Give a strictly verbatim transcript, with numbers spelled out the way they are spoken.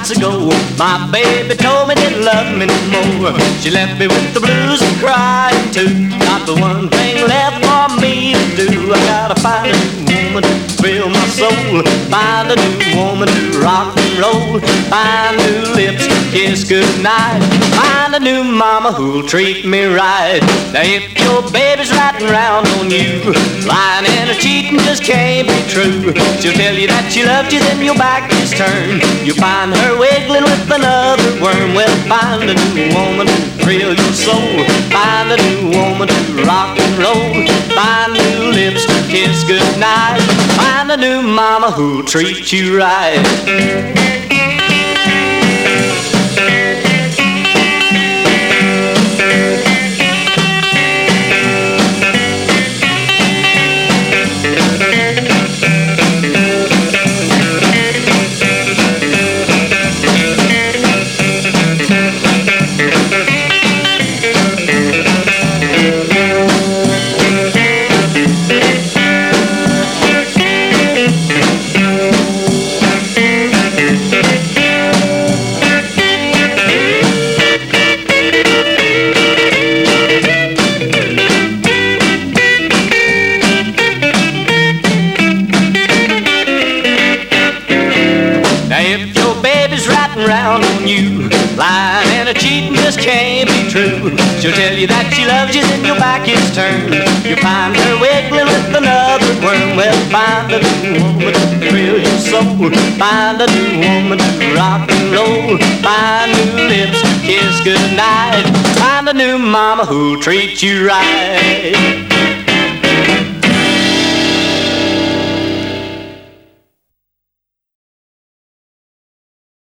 nights ago. My baby told me didn't love me no more. She left me with the blues and crying too. Not the one thing left for me to do. I gotta find a new woman to thrill my soul. Find a new woman to rock and roll. Find new lips, kiss goodnight. Find a new mama who'll treat me right. Now if your baby's riding round on you, lying and a cheating just can't be true. She'll tell you that she loved you, then your back is turned. You find her wiggling with another worm. Well, find a new woman to thrill your soul. Find a new woman to rock and roll. Find new lips to kiss goodnight. Find a new mama who'll treat you right. Round on you, lying and a cheating just can't be true. She'll tell you that she loves you, then your back is turned. You find her wiggling with another worm. Well, find a new woman to thrill your soul. Find a new woman to rock and roll. Find new lips to kiss goodnight. Find a new mama who'll treat you right.